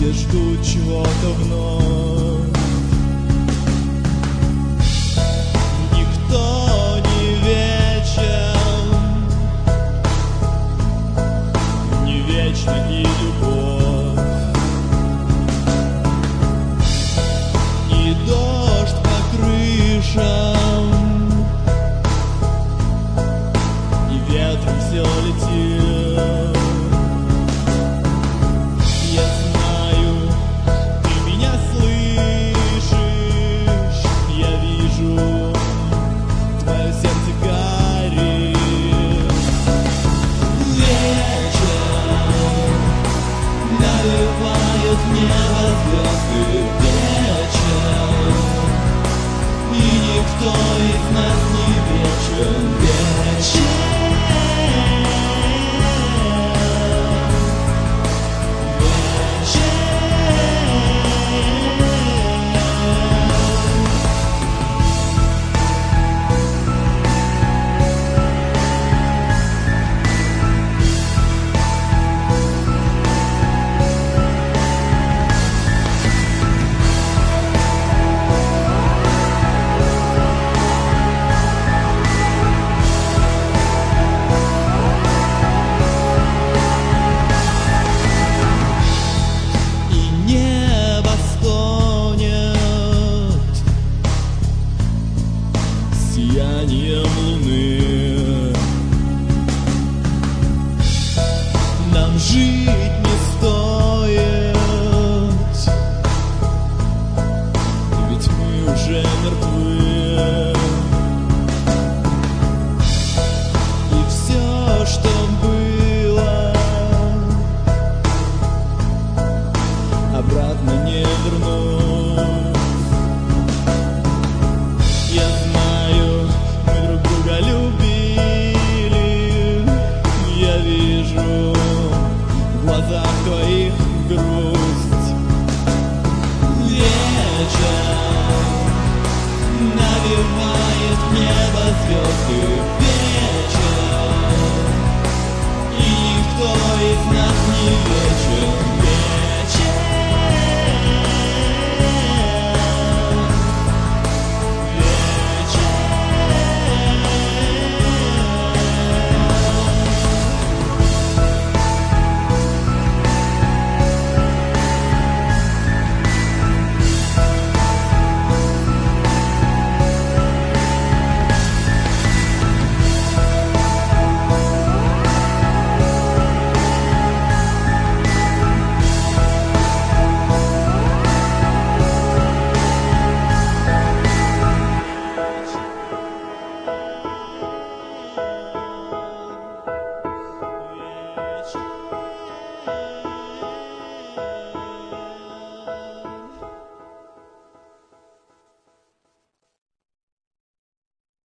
все ждут чего-то вновь. Никто не вечен, не вечна и любовь, и дождь по крышам, и ветром все летит. Я знаю, ты меня слышишь, я вижу, твое сердце горит. Вечер наливает небо звезды, вечер, и никто из нас не вечен. Вечер. Сиянием луны нам жить не стоит, ведь мы уже мертвы. И все, что было, обратно не вернуть. Я знаю, мы друг друга любили, я вижу в глазах твоих грусть. Вечер навевает небо звезды, вечер, и никто из нас не вечен.